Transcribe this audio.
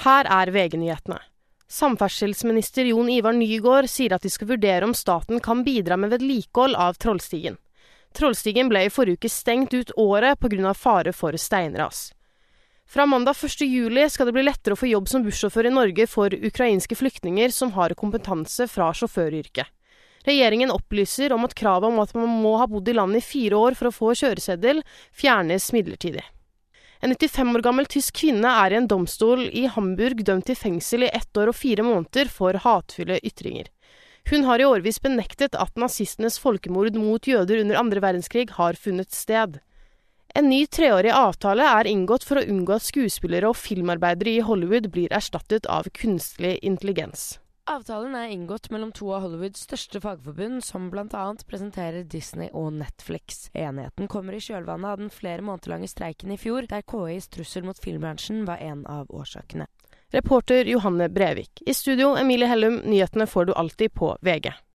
Her VG-nyhetene. Samferdselsminister Jon Ivar Nygård sier at de skal vurdere om staten kan bidra med vedlikehold av Trollstigen. Trollstigen ble i forrige uke stengt ut året på grunn av fare for steinras. Fra mandag 1. juli skal det bli lettere å få jobb som bussjåfør i Norge for ukrainske flyktninger som har kompetanse fra sjåføryrket. Regjeringen opplyser om at kravet om at man må ha bodd i landet i 4 år for å få kjøreseddel fjernes midlertidig. En 95 år gammel tysk kvinne i en domstol i Hamburg dømt til fengsel i 1 år og 4 måneder for hatefulle ytringer. Hun har i årevis benektet at nazistenes folkemord mot jøder under 2. verdenskrig har funnet sted. En ny 3-årig avtale inngått for å unngå at skuespillere og filmarbeidere i Hollywood blir erstattet av kunstig intelligens. Avtalen inngått mellom 2 av Hollywoods største fagforbund, som blant annet presenterer Disney og Netflix. Enigheten kommer i kjølvannet av den flere måneder lange streiken i fjor, der KIs trussel mot filmbransjen var en av årsakene. Reporter Johanne Brevik. I studio Emilie Hellum, nyhetene får du alltid på VG.